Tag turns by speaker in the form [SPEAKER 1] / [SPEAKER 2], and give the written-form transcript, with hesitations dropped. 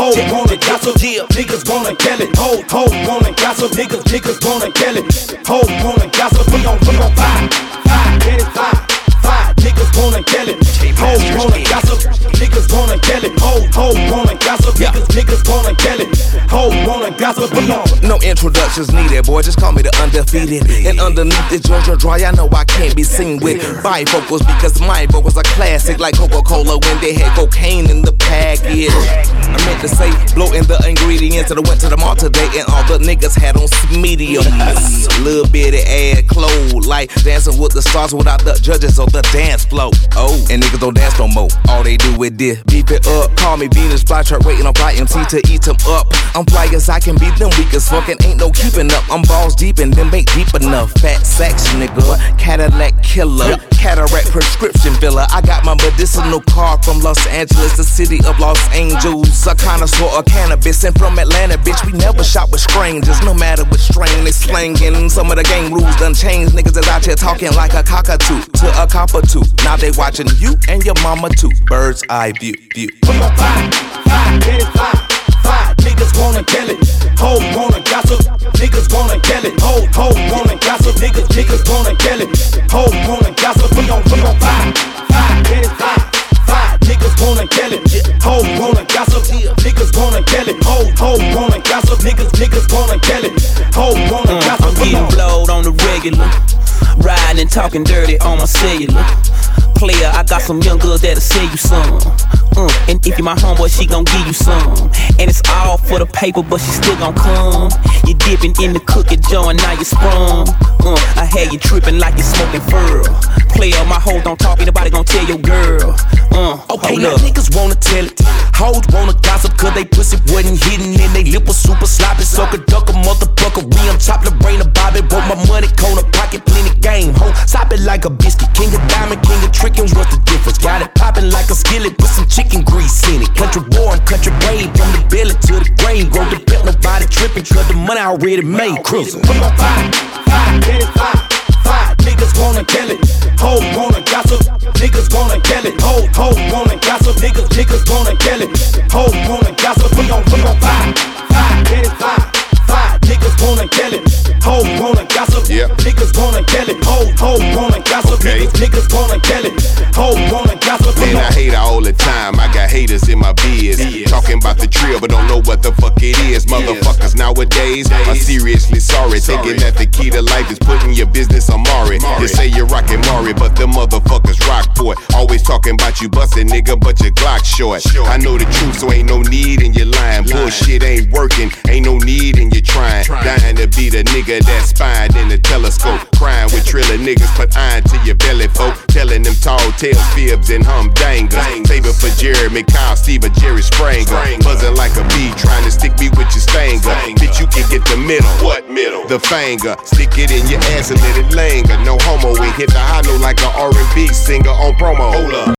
[SPEAKER 1] Hoes wanna gossip, niggas wanna kill it. Hoes wanna gossip, niggas wanna kill it. Hoes wanna gossip, we gon' fight, get it, fight. Niggas wanna kill it. Hoes wanna gossip, niggas wanna kill it. Hoes wanna gossip, niggas wanna kill it. Hoes wanna gossip, we gon'.
[SPEAKER 2] No introductions needed, boy, just call me the undefeated. And underneath the Georgia dry, I know I can't be seen with bifocals because my vocals are classic like Coca-Cola when they had cocaine in the package. I meant to say, blow in the ingredients that I went to the mall today and all the niggas had on mediums. Little bitty ass clothes, like dancing with the stars without the judges on the dance floor. Oh, and niggas don't dance no more. All they do is this, beep it up. Call me Venus Flytrap, waiting on Fly MC to eat them up. I'm fly as I can be, them weak as fuck and ain't no keeping up. I'm balls deep and them ain't deep enough. Fat sex nigga, Cadillac killer, cataract prescription filler. I got my medicinal card from Los Angeles, the city of Los Angels. A connoisseur of cannabis and from Atlanta, bitch. We never shop with strangers, no matter what strain they slangin'. Some of the game rules done changed. Niggas is out here talking like a cockatoo to a cockatoo. Now they watching you and your mama too. Bird's eye view.
[SPEAKER 1] We gon' fight, get it, fight. Niggas wanna kill it. Hoes wanna gossip, niggas wanna kill it. Hoes wanna gossip, niggas wanna kill it. Hoes wanna gossip, we gon' fight, get it, fight. Niggas wanna kill it. Hoes wanna gossip, niggas wanna kill it. Hoes wanna gossip, niggas wanna kill it. Hoes wanna gossip.
[SPEAKER 3] I'm getting blowed on the regular, riding and talking dirty on my cellular. Player, I got some young girls that'll sell you some. And if you my homeboy, she gon' give you some. And it's all for the paper, but she still gon' come. You dipping in the cookie jar and now you sprung. I had you tripping like you smoking fur. Player, my hoes don't talk, ain't nobody gon' tell your girl.
[SPEAKER 4] Okay, now niggas wanna tell it. Hoes wanna gossip cause they pussy wasn't hitting and they lip was super sloppy. Suck a duck a motherfucker, we on top the brain of Bobby. Want my money, corner pocket, plenty game. Ho, stop it like a biscuit. King of diamond, king of trickins, what's the difference? Got it poppin' like a skillet, put some chicken grease in it. Country born, country brave, from the belly to the grave. Go to bed, nobody trippin' cause the money already made. Cruisin'.
[SPEAKER 1] We gon' fight, get it, fight. Niggas wanna kill it. Hoes wanna gossip, niggas wanna kill it. Hoes wanna gossip, niggas wanna kill it. Hoes wanna gossip, we gon' fight, get it, fight. Niggas wanna kill it. Hoes wanna gossip, niggas wanna kill it. Hoes wanna gossip, niggas wanna kill it. Hoes wanna gossip.
[SPEAKER 5] Man, I hate her all the time. I got haters in my biz. Talking about the trill, but don't know what the fuck it is. Motherfuckers nowadays are seriously sorry. Thinking that the key to life is putting your business on Maury. You say you're rockin' Maury, but the motherfuckers Rockport. Always talking about you bustin', nigga, but your Glock short. I know the truth, so ain't no need in your lying. Bullshit ain't working, ain't no need in your trying. Dying to be the nigga that's spying in the telescope. Crying with trillin' niggas, put iron to your belly, folk. Telling them tall tales, fibs, and humdangers. Saving for Jeremy Kyle, Steven, Jerry Springer. Buzzing like a bee, trying to stick me with your stanger. Bitch, you can get the middle. What middle? The finger. Stick it in your ass and let it linger. No homo, we hit the high note like a R&B singer on promo. Hold up.